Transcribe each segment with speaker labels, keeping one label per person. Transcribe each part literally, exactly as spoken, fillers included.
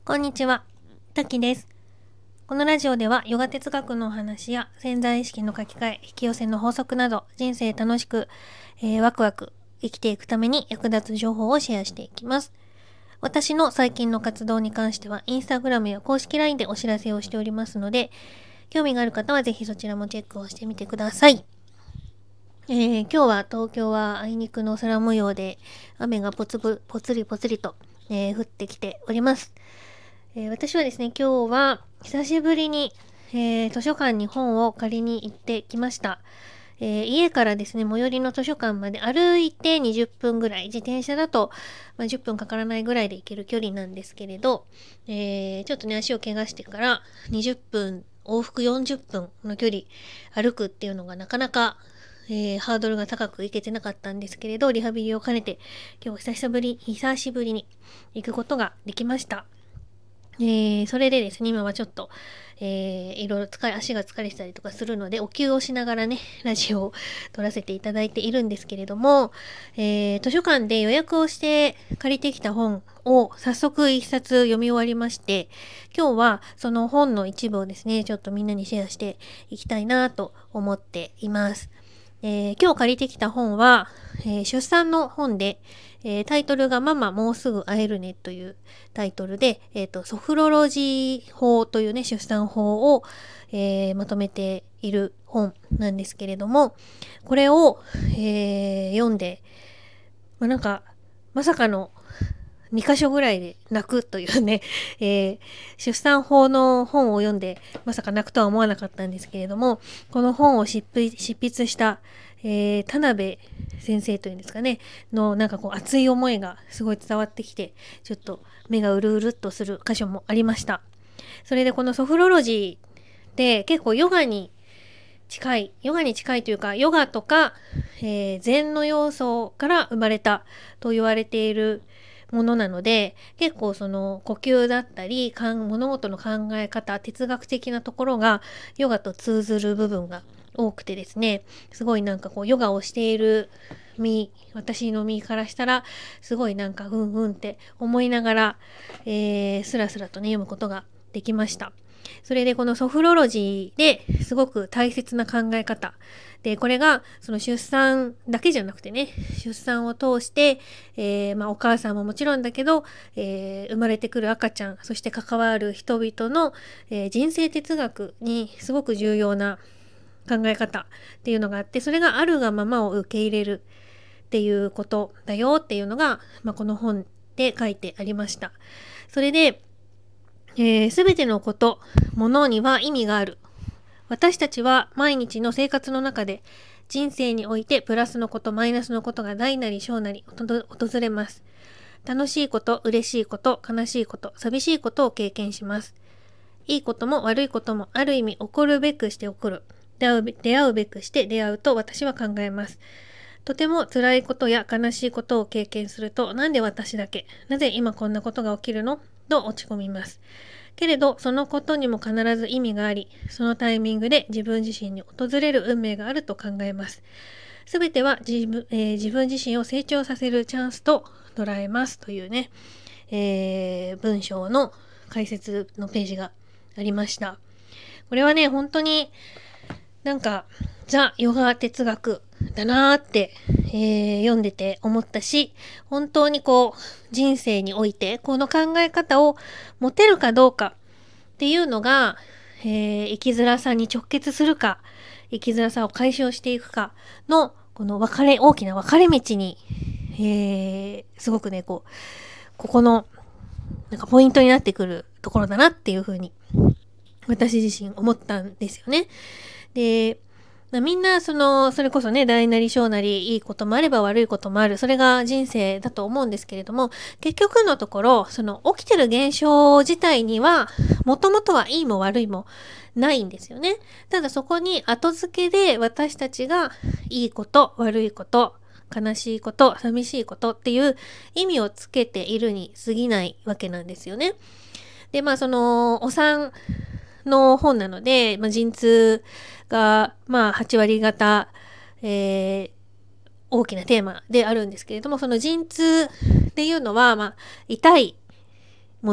Speaker 1: こんにちは、たきです。このラジオではヨガ哲学のお話や潜在意識の書き換え、引き寄せの法則など人生楽しく、えー、ワクワク生きていくために役立つ情報をシェアしていきます。私の最近の活動に関してはインスタグラムや公式 ライン でお知らせをしておりますので、興味がある方はぜひそちらもチェックをしてみてください。えー、今日は東京はあいにくの空模様で雨がぽつぶぽつりぽつりと、えー、降ってきております。えー、私はですね、今日は久しぶりに、えー、図書館に本を借りに行ってきました。えー、家からですね、最寄りの図書館まで歩いてにじゅっぷんぐらい、自転車だと、まあ、じゅっぷんかからないぐらいで行ける距離なんですけれど、えー、ちょっとね、足を怪我してからにじゅっぷん、往復よんじゅっぷんの距離歩くっていうのがなかなか、えー、ハードルが高く行けてなかったんですけれど、リハビリを兼ねて、今日久しぶり、久しぶりに行くことができました。えー、それでですね、今はちょっと、えー、いろいろ疲れ、足が疲れてたりとかするので、お灸をしながらね、ラジオを撮らせていただいているんですけれども、えー、図書館で予約をして借りてきた本を早速一冊読み終わりまして、今日はその本の一部をですね、ちょっとみんなにシェアしていきたいなと思っています。えー、今日借りてきた本は、えー、出産の本で、えー、タイトルがママもうすぐ会えるねというタイトルで、えーと、ソフロロジー法というね、出産法を、えー、まとめている本なんですけれども、これを、えー、読んで、まあ、なんか、まさかのに箇所ぐらいで泣くというね、えー、出産法の本を読んでまさか泣くとは思わなかったんですけれども、この本を執筆執筆した、えー、田辺先生というんですかね、のなんかこう熱い思いがすごい伝わってきて、ちょっと目がうるうるっとする箇所もありました。それでこのソフロロジーで結構ヨガに近い、ヨガに近いというか、ヨガとか、えー、禅の要素から生まれたと言われているものなので、結構その呼吸だったりかん物事の考え方、哲学的なところがヨガと通ずる部分が多くてですね、すごいなんかこうヨガをしている身、私の身からしたらすごいなんかうんうんって思いながら、えー、スラスラとね読むことができました。それでこのソフロロジーですごく大切な考え方で、これがその出産だけじゃなくてね、出産を通して、えー、まあ、お母さんももちろんだけど、えー、生まれてくる赤ちゃん、そして関わる人々の、えー、人生哲学にすごく重要な考え方っていうのがあって、それがあるがままを受け入れるっていうことだよっていうのが、まあ、この本で書いてありました。それで、えー、全てのこと、ものには意味がある。私たちは毎日の生活の中で人生においてプラスのことマイナスのことが大なり小なり訪れます。楽しいこと、嬉しいこと、悲しいこと、寂しいことを経験します。いいことも悪いこともある意味起こるべくして起こる。出会う出会うべくして出会うと私は考えます。とても辛いことや悲しいことを経験すると、なんで私だけ、なぜ今こんなことが起きるのと落ち込みます。けれど、そのことにも必ず意味があり、そのタイミングで自分自身に訪れる運命があると考えます。すべては自分、えー、自分自身を成長させるチャンスと捉えますというね、えー、文章の解説のページがありました。これはね、本当になんかザ・ヨガ哲学だなーって、えー、読んでて思ったし、本当にこう人生においてこの考え方を持てるかどうかっていうのが、えー、生きづらさに直結するか、生きづらさを解消していくかのこの分かれ大きな分かれ道に、えー、すごくねこうここのなんかポイントになってくるところだなっていうふうに私自身思ったんですよね。で、まあ、みんなそのそれこそね大なり小なりいいこともあれば悪いこともある、それが人生だと思うんですけれども、結局のところその起きてる現象自体にはもともとはいいも悪いもないんですよね。ただそこに後付けで私たちがいいこと悪いこと悲しいこと寂しいことっていう意味をつけているに過ぎないわけなんですよね。でまあそのお産の本なので、まあ、陣痛がまあはち割方、えー、大きなテーマであるんですけれども、その陣痛っていうのはまあ痛いもの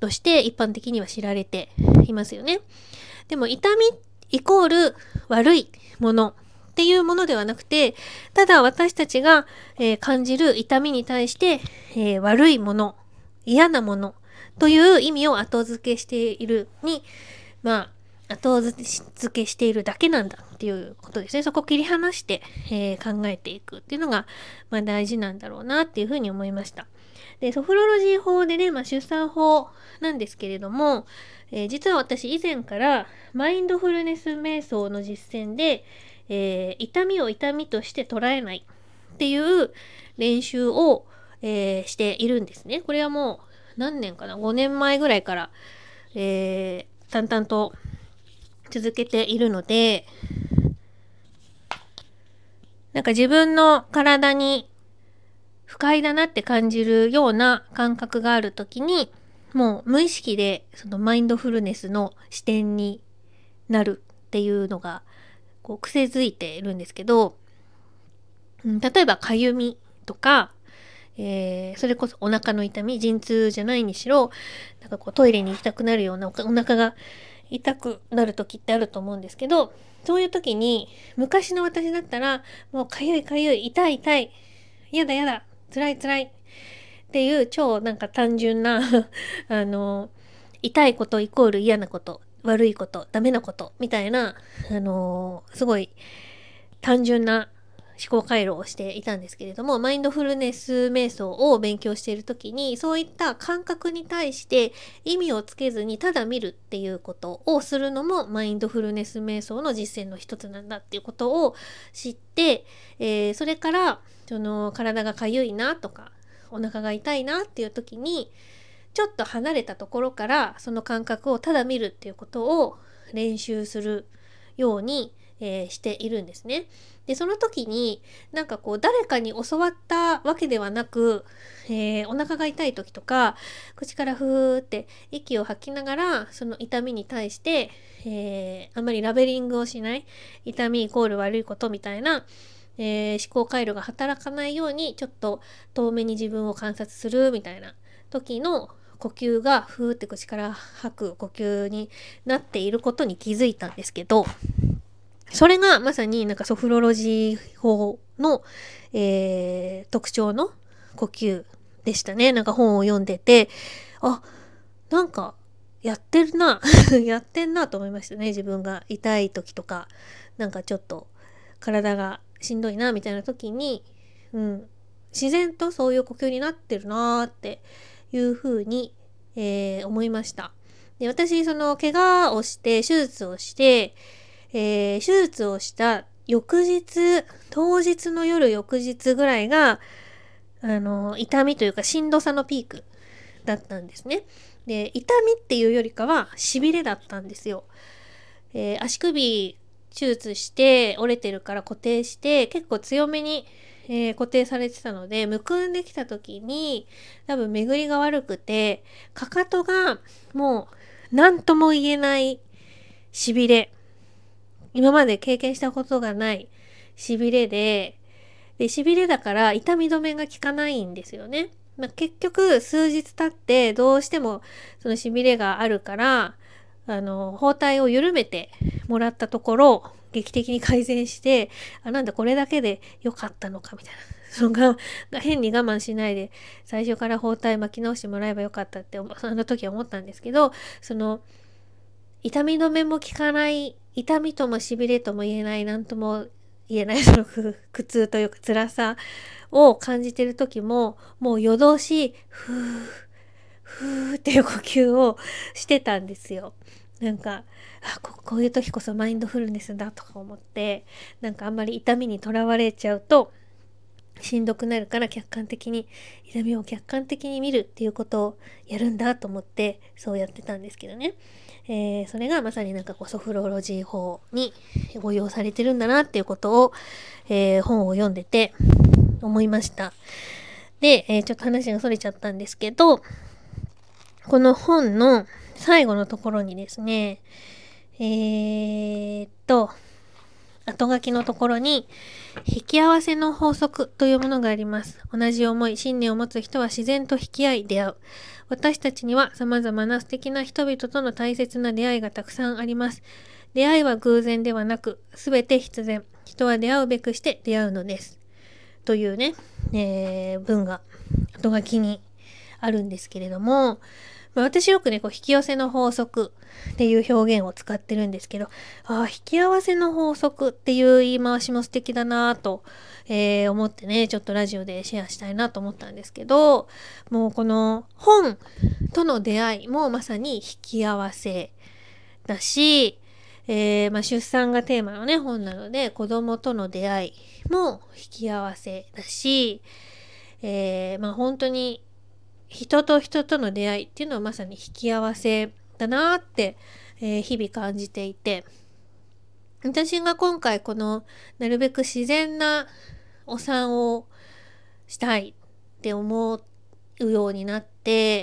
Speaker 1: として一般的には知られていますよね。でも痛みイコール悪いものっていうものではなくて、ただ私たちが、えー、感じる痛みに対して、えー、悪いもの、嫌なものという意味を後付けしているに、まあ後付けしているだけなんだっていうことですね。そこを切り離して、えー、考えていくっていうのが、まあ、大事なんだろうなっていうふうに思いました。で、ソフロロジー法でね、まあ、出産法なんですけれども、えー、実は私以前からマインドフルネス瞑想の実践で、えー、痛みを痛みとして捉えないっていう練習を、えー、しているんですね。これはもう何年かな、ごねんまえぐらいから、えー、淡々と続けているので、なんか自分の体に不快だなって感じるような感覚があるときに、もう無意識でそのマインドフルネスの視点になるっていうのがこう癖づいているんですけど、うん、例えばかゆみとか、えー、それこそお腹の痛み、陣痛じゃないにしろ、なんかこうトイレに行きたくなるようなお腹が痛くなる時ってあると思うんですけど、そういう時に昔の私だったらもうかゆいかゆい、痛い痛い、やだやだ、辛い辛いっていう超なんか単純なあの痛いことイコール嫌なこと、悪いこと、ダメなことみたいな、あのー、すごい単純な思考回路をしていたんですけれども、マインドフルネス瞑想を勉強している時に、そういった感覚に対して意味をつけずにただ見るっていうことをするのもマインドフルネス瞑想の実践の一つなんだっていうことを知って、えー、それからその体がかゆいなとかお腹が痛いなっていう時にちょっと離れたところからその感覚をただ見るっていうことを練習するように、えー、しているんですね。でその時になんかこう誰かに教わったわけではなく、えー、お腹が痛い時とか口からふーって息を吐きながらその痛みに対して、えー、あんまりラベリングをしない、痛みイコール悪いことみたいな、えー、思考回路が働かないようにちょっと遠目に自分を観察するみたいな時の呼吸がふーって口から吐く呼吸になっていることに気づいたんですけど、それがまさになんかソフロロジー法の、えー、特徴の呼吸でしたね。なんか本を読んでて、あ、なんかやってるなやってんなと思いましたね。自分が痛い時とかなんかちょっと体がしんどいなみたいな時に、うん、自然とそういう呼吸になってるなっていうふうに、えー、思いました。で、私その怪我をして手術をして、えー、手術をした翌日、当日の夜翌日ぐらいがあの痛みというかしんどさのピークだったんですね。で、痛みっていうよりかはしびれだったんですよ。えー、足首手術して折れてるから固定して結構強めに、えー、固定されてたので、むくんできた時に多分巡りが悪くてかかとがもう何とも言えないしびれ、今まで経験したことがないしびれで、でしびれだから痛み止めが効かないんですよね。まあ、結局数日経ってどうしてもそのしびれがあるからあの包帯を緩めてもらったところ劇的に改善して、あ、なんだこれだけで良かったのかみたいな、そのが変に我慢しないで最初から包帯巻き直してもらえばよかったってその時は思ったんですけど、その痛み止めも効かない、痛みともしびれとも言えない、なんとも言えないその苦痛というか辛さを感じてる時も、もう夜通しふーふーっていう呼吸をしてたんですよ。なんかあ こ, こういう時こそマインドフルネスだとか思って、なんかあんまり痛みにとらわれちゃうとしんどくなるから客観的に痛みを客観的に見るっていうことをやるんだと思ってそうやってたんですけどね。えー、それがまさになんかこうソフロロジー法に応用されてるんだなっていうことを、えー、本を読んでて思いました。で、えー、ちょっと話がそれちゃったんですけど、この本の最後のところにですね、えー、っと後書きのところに、引き合わせの法則というものがあります。同じ思い、信念を持つ人は自然と引き合い出会う。私たちには様々な素敵な人々との大切な出会いがたくさんあります。出会いは偶然ではなく、すべて必然。人は出会うべくして出会うのです。というね、えー、文が後書きにあるんですけれども、まあ、私よくね、こう引き寄せの法則っていう表現を使ってるんですけど、ああ、引き合わせの法則っていう言い回しも素敵だなぁと、えー、思ってね、ちょっとラジオでシェアしたいなと思ったんですけど、もうこの本との出会いもまさに引き合わせだし、えーまあ、出産がテーマのね、本なので、子供との出会いも引き合わせだし、えー、まあ本当に人と人との出会いっていうのはまさに引き合わせだなって、えー、日々感じていて、私が今回このなるべく自然なお産をしたいって思うようになって、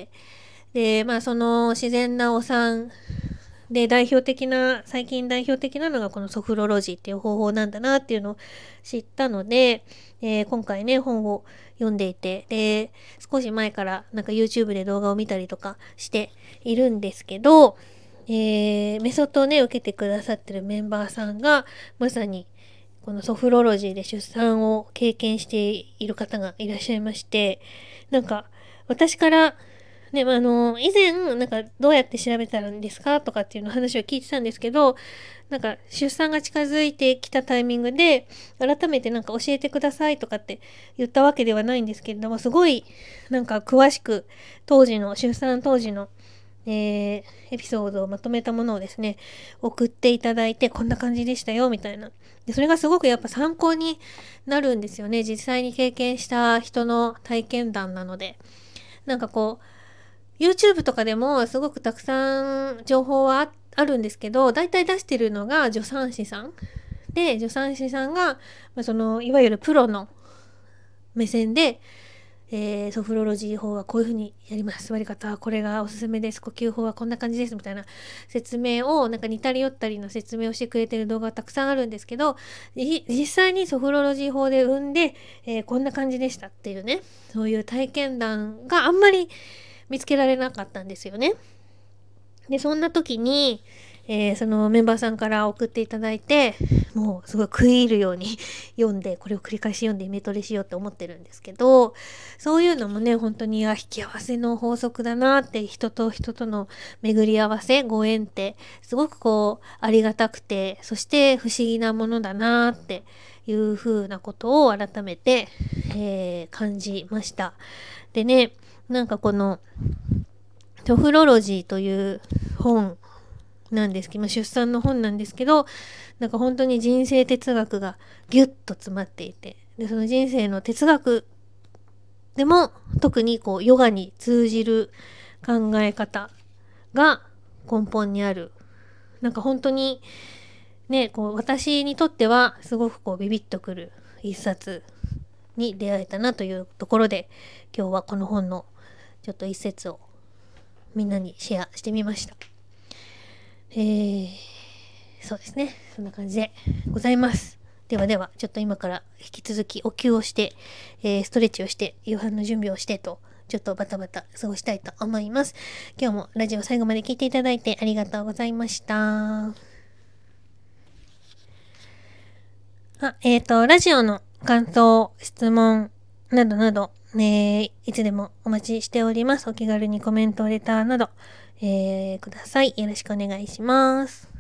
Speaker 1: でまあその自然なお産で代表的な最近代表的なのがこのソフロロジーっていう方法なんだなっていうのを知ったので、えー、今回ね本を読んでいて、で少し前からなんか YouTube で動画を見たりとかしているんですけど、えー、メソッドをね受けてくださってるメンバーさんがまさにこのソフロロジーで出産を経験している方がいらっしゃいまして、なんか私からね、まあ、あの、以前、なんか、どうやって調べたらいいんですかとかっていうの話を聞いてたんですけど、なんか、出産が近づいてきたタイミングで、改めてなんか教えてくださいとかって言ったわけではないんですけれども、すごい、なんか、詳しく、当時の、出産当時の、えー、エピソードをまとめたものをですね、送っていただいて、こんな感じでしたよ、みたいな。で、それがすごくやっぱ参考になるんですよね。実際に経験した人の体験談なので。なんかこう、YouTube とかでもすごくたくさん情報は あ, あるんですけど、大体出してるのが助産師さんで、助産師さんが、まあ、そのいわゆるプロの目線で、えー、ソフロロジー法はこういう風にやります。座り方はこれがおすすめです。呼吸法はこんな感じです。みたいな説明を、なんか似たり寄ったりの説明をしてくれてる動画がたくさんあるんですけど、実際にソフロロジー法で産んで、えー、こんな感じでしたっていうね、そういう体験談があんまり見つけられなかったんですよね。で、そんな時に、えー、そのメンバーさんから送っていただいて、もうすごい食い入るように読んで、これを繰り返し読んでイメトレしようと思ってるんですけど、そういうのもね、本当にあ引き合わせの法則だなって、人と人との巡り合わせ、ご縁って、すごくこう、ありがたくて、そして不思議なものだなっていう風なことを改めて、えー、感じました。でね、なんかこのソフロロジーという本なんですけど、出産の本なんですけど、なんか本当に人生哲学がギュッと詰まっていて、でその人生の哲学でも特にこうヨガに通じる考え方が根本にある。なんか本当にね、こう私にとってはすごくこうビビッとくる一冊に出会えたなというところで、今日はこの本のちょっと一節をみんなにシェアしてみました。えー、そうですね。そんな感じでございます。ではでは、ちょっと今から引き続きお灸をして、えー、ストレッチをして、夕飯の準備をしてと、ちょっとバタバタ過ごしたいと思います。今日もラジオ最後まで聞いていただいてありがとうございました。あ、えっと、ラジオの感想、質問などなど、えー、いつでもお待ちしております。お気軽にコメント、レターなど、えー、ください。よろしくお願いします。